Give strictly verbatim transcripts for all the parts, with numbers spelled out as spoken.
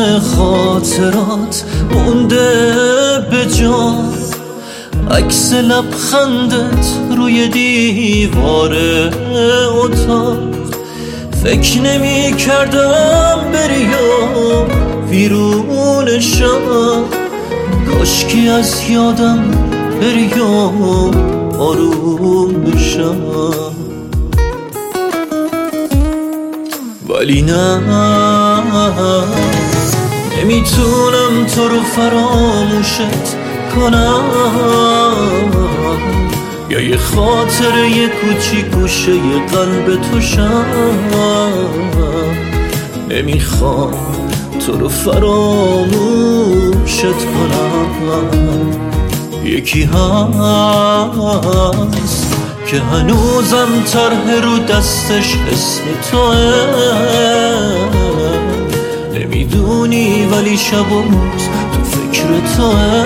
خاطرات مونده به جا، عکس لبخندت روی دیوار اتاق. فکر نمی کردم بری و بیرون شب، کاشکی از یادم بری و آروم بشم. ولی نه، نمیتونم تو رو فراموشت کنم، یا یه خاطره یه کوچیک گوشه یه قلب تو شم. نمیخوام تو رو فراموشت کنم. یکی هست که هنوزم طرح رو دستش اسم توه، نمیدونی ولی شب و روز تو فکر توه.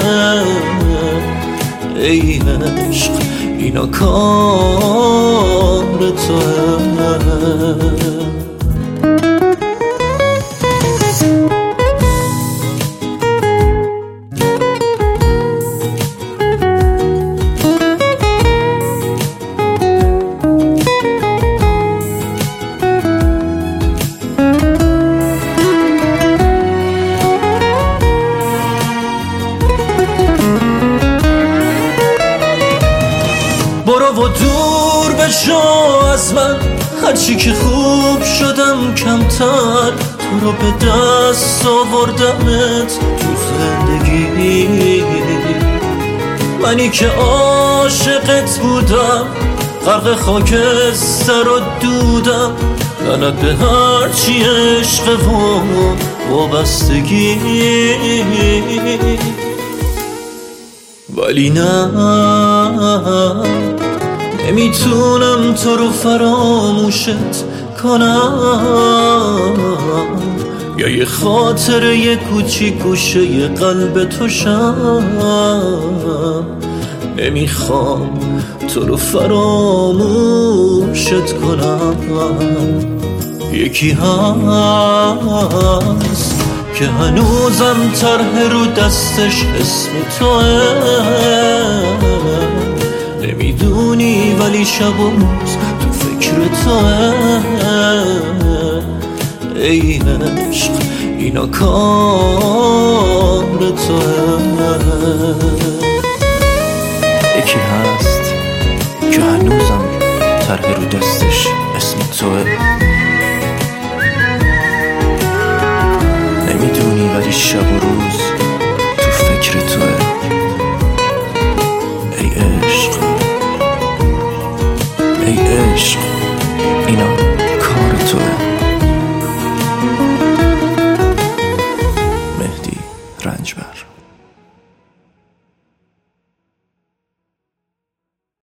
ای عشق اینا کار توه. برو و دور بشو از من، هرچی که خوب شدم کمتر. تو رو به دست آوردمت تو زندگی، منی که عاشقت بودم، غرق خاک سر و دودم. لعنت به هرچی عشق و وابستگی. ولی نه، نمیتونم تو رو فراموشت کنم، یا یه خاطره یه کوچیک گوشه یه قلب تو شم. نمیخوام تو رو فراموشت کنم. یکی هست که هنوزم طرح رو دستش اسم توه، نمیدونی ولی شب و روز تو فکر توه. ای عشق اینا کار توه. یکی هست که هنوزم طرح رو دستش اسم توه، نمیدونی ولی شب و روز تو فکر توه. ای عشق ای عشق